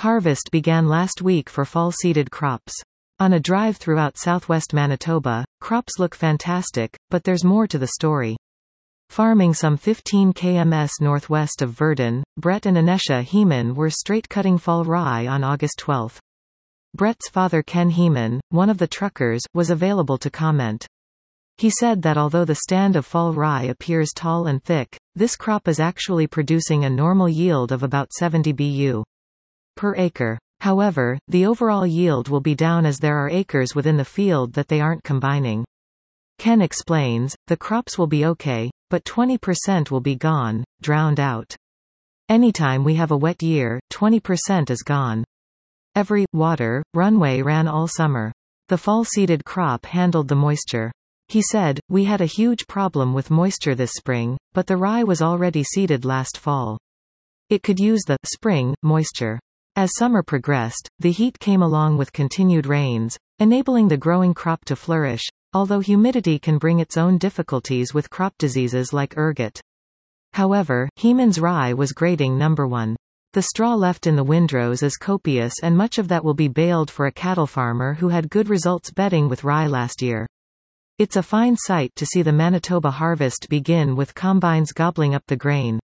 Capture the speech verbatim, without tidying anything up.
Harvest began last week for fall-seeded crops. On a drive throughout southwest Manitoba, crops look fantastic, but there's more to the story. Farming some fifteen kilometers northwest of Verdun, Brett and Anesha Heeman were straight-cutting fall rye on August twelfth. Brett's father Ken Heeman, one of the truckers, was available to comment. He said that although the stand of fall rye appears tall and thick, this crop is actually producing a normal yield of about seventy B U per acre. However, the overall yield will be down as there are acres within the field that they aren't combining. Ken explains, the crops will be okay, but twenty percent will be gone, drowned out. Anytime we have a wet year, twenty percent is gone. Every water runway ran all summer. The fall-seeded crop handled the moisture. He said, we had a huge problem with moisture this spring, but the rye was already seeded last fall. It could use the spring moisture. As summer progressed, the heat came along with continued rains, enabling the growing crop to flourish, although humidity can bring its own difficulties with crop diseases like ergot. However, Heeman's rye was grading number one. The straw left in the windrows is copious, and much of that will be baled for a cattle farmer who had good results bedding with rye last year. It's a fine sight to see the Manitoba harvest begin with combines gobbling up the grain.